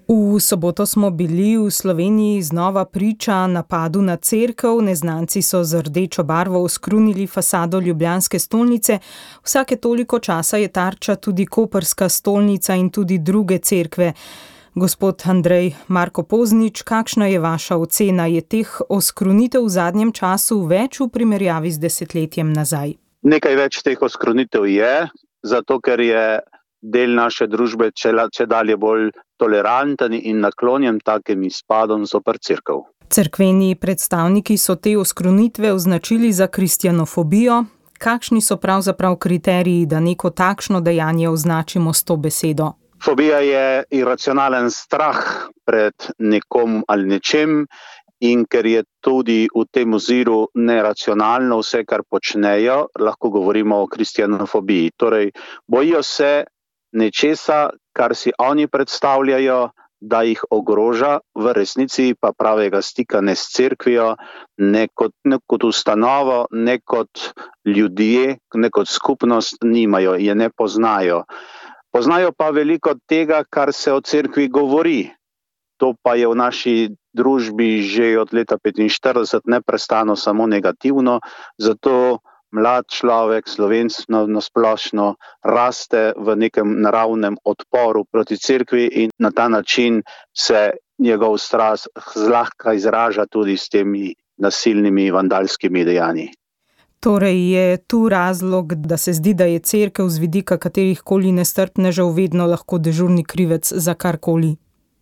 V soboto smo bili v Sloveniji znova priča napadu na cerkev. Neznanci so z rdečo barvo oskrunili fasado ljubljanske stolnice. Vsake toliko časa je tarča tudi koprska stolnica in tudi druge cerkve. Gospod Andrej Marko Poznič, kakšna je vaša ocena? Je teh oskrunitev v zadnjem času več v primerjavi z desetletjem nazaj? Nekaj več teh oskrunitev je, zato ker je del naše družbe čedalje bolj toleranten in naklonjen takim izpadom zoper cerkev. Cerkveni predstavniki so te oskrunitve označili za kristjanofobijo. Kakšni so pravzaprav kriteriji, da neko takšno dejanje označimo s to besedo? Fobija je iracionalen strah pred nekom ali nečem, in ker je tudi v tem oziru neracionalno vse, kar počnejo, lahko govorimo o kristjanofobiji. Torej, bojijo se nečesa, kar si oni predstavljajo, da jih ogroža, v resnici pa pravega stika ne s cerkvijo, ne kot ustanovo, ne kot ljudje, ne kot skupnost nimajo, je ne poznajo. Poznajo pa veliko tega, kar se o cerkvi govori. To pa je v naši družbi že od leta 1945 neprestano samo negativno, zato mlad človek, Slovenc nasplošno, raste v nekem naravnem odporu proti cerkvi in na ta način se njegov strah zlahka izraža tudi s temi nasilnimi vandalskimi dejanji. Torej je tu razlog, da se zdi, da je cerkev z vidika katerihkoli nestrpnežev vedno lahko dežurni krivec za karkoli?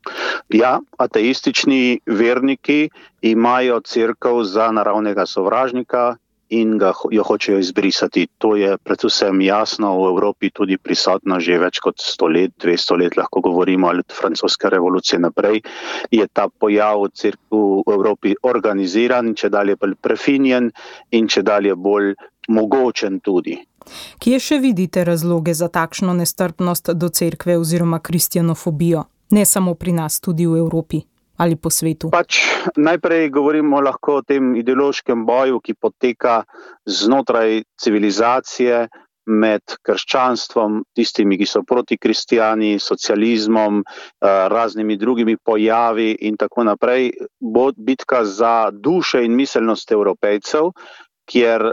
Ja, ateistični verniki imajo cerkev za naravnega sovražnika in jo hočejo izbrisati. To je predvsem jasno v Evropi tudi prisotno že več kot 100 let, 200 let, lahko govorimo od francoske revolucije naprej. Je ta pojav cerkev v Evropi organiziran, čedalje bolj prefinjen in čedalje bolj mogočen tudi. Kje še vidite razloge za takšno nestrpnost do cerkve oziroma kristjanofobijo? Ne samo pri nas, tudi v Evropi ali po svetu? Najprej govorimo lahko o tem ideološkem boju, ki poteka znotraj civilizacije med krščanstvom, tistimi, ki so proti kristjani, socializmom, raznimi drugimi pojavi in tako naprej. Bo bitka za duše in miselnost Evropejcev, kjer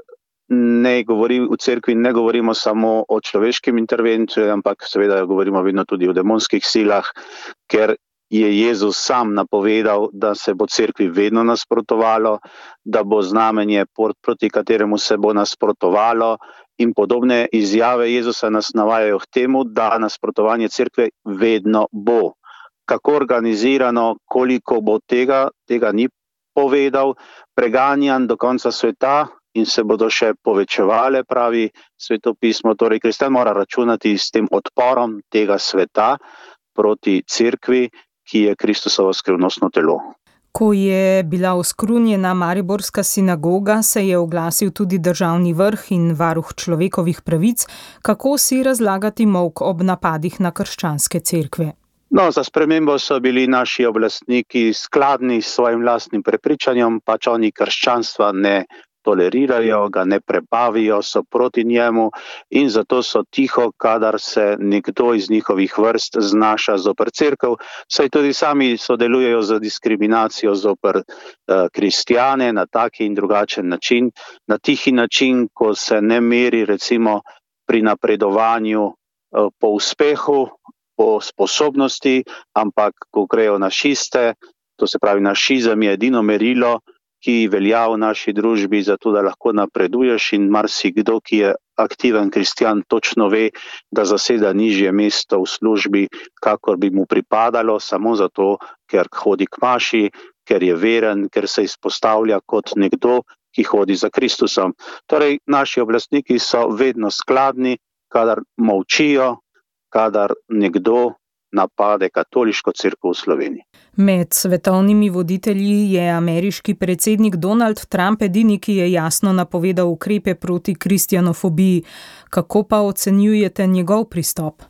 v cerkvi ne govorimo samo o človeškem intervenciji, ampak seveda govorimo vedno tudi o demonskih silah, ker je Jezus sam napovedal, da se bo cerkvi vedno nasprotovalo, da bo znamenje, proti kateremu se bo nasprotovalo, in podobne izjave Jezusa nas navajajo k temu, da nasprotovanje cerkve vedno bo. Kako organizirano, koliko bo tega ni povedal, preganjan do konca sveta in se bodo še povečevale, pravi svetopismo. Torej, kristjan mora računati s tem odporom tega sveta proti cerkvi, ki je Kristusovo skrivnostno telo. Ko je bila oskrunjena mariborska sinagoga, se je oglasil tudi državni vrh in varuh človekovih pravic. Kako si razlagati molk ob napadih na krščanske cerkve? Za spremembo so bili naši oblastniki skladni s svojim lastnim prepričanjem, pač oni krščanstva ne tolerirajo, ga ne prebavijo, so proti njemu in zato so tiho, kadar se nekdo iz njihovih vrst znaša zoper cerkev, saj tudi sami sodelujejo z diskriminacijo zoper kristjane na taki in drugačen način, na tihi način, ko se ne meri recimo pri napredovanju po uspehu, po sposobnosti, ampak ko grejo na šiste, to se pravi našizem je edino merilo, ki velja v naši družbi, zato da lahko napreduješ, in marsikdo, ki je aktiven kristjan, točno ve, da zaseda nižje mesto v službi, kakor bi mu pripadalo, samo zato, ker hodi k maši, ker je veren, ker se izpostavlja kot nekdo, ki hodi za Kristusom. Torej, naši oblastniki so vedno skladni, kadar molčijo, kadar nekdo napade katoliško cerkev v Sloveniji. Med svetovnimi voditelji je ameriški predsednik Donald Trump edini, ki je jasno napovedal ukrepe proti kristjanofobiji. Kako pa ocenjujete njegov pristop?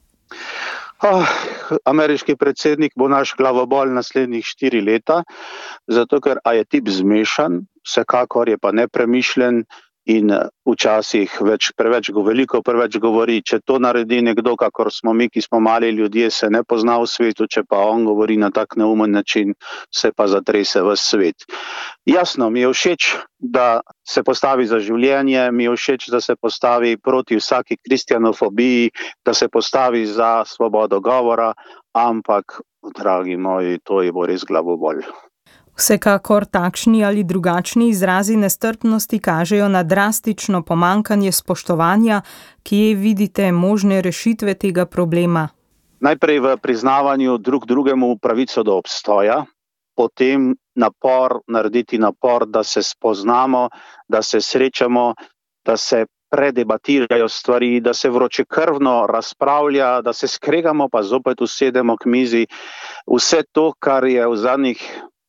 Ameriški predsednik bo naš glavobol naslednjih 4 leta, zato ker je tip zmešan, vsekakor je pa nepremišljen, in včasih preveč govori. Če to naredi nekdo, kakor smo mi, ki smo mali ljudje, se ne pozna v svetu, če pa on govori na tak neumen način, se pa zatrese ves svet. Jasno, mi je všeč, da se postavi za življenje, mi je všeč, da se postavi proti vsaki kristjanofobiji, da se postavi za svobodo govora, ampak, dragi moji, to je bo res glavobol. Vsekakor takšni ali drugačni izrazi nestrpnosti kažejo na drastično pomanjkanje spoštovanja, kje vidite možne rešitve tega problema? Najprej v priznavanju drug drugemu pravico do obstoja, potem narediti napor, da se spoznamo, da se srečamo, da se predebatirajo stvari, da se vročekrvno razpravlja, da se skregamo, pa zopet usedemo k mizi. Vse to, kar je v zadnjih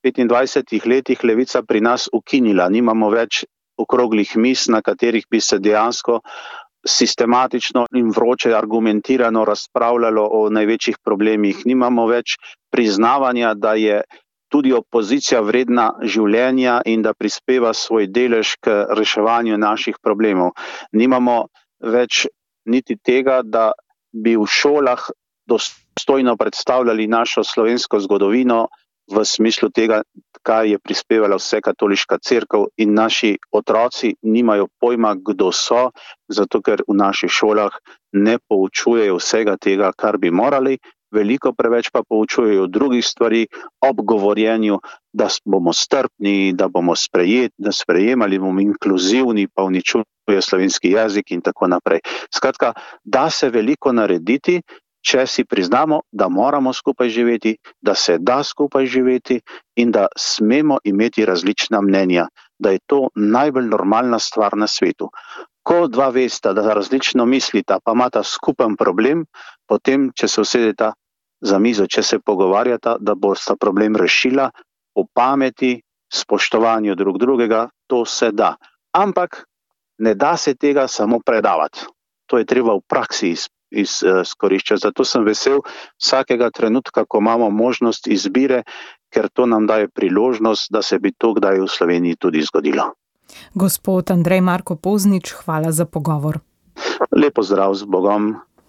25 letih Levica pri nas ukinila. Nimamo več okroglih miz, na katerih bi se dejansko sistematično in vroče argumentirano razpravljalo o največjih problemih. Nimamo več priznavanja, da je tudi opozicija vredna življenja in da prispeva svoj delež k reševanju naših problemov. Nimamo več niti tega, da bi v šolah dostojno predstavljali našo slovensko zgodovino, v smislu tega, kaj je prispevala vse katoliška cerkev, in naši otroci nimajo pojma, kdo so, zato ker v naših šolah ne poučujejo vsega tega, kar bi morali, veliko preveč pa poučujejo drugih stvari ob govorjenju, da bomo strpni, da bomo sprejemali, bomo inkluzivni, pa uničuje slovenski jezik in tako naprej. Skratka, da se veliko narediti, če si priznamo, da moramo skupaj živeti, da se da skupaj živeti in da smemo imeti različna mnenja, da je to najbolj normalna stvar na svetu. Ko dva vesta, da različno mislita, pa imata skupen problem, potem, če se usedeta za mizo, če se pogovarjata, da bosta problem rešila, po pameti, spoštovanju drug drugega, to se da. Ampak ne da se tega samo predavati. To je treba v praksi izkoriščati. Zato sem vesel vsakega trenutka, ko imamo možnost izbire, ker to nam daje priložnost, da se bi to kdaj v Sloveniji tudi zgodilo. Gospod Andrej Marko Poznič, hvala za pogovor. Lep pozdrav, z Bogom.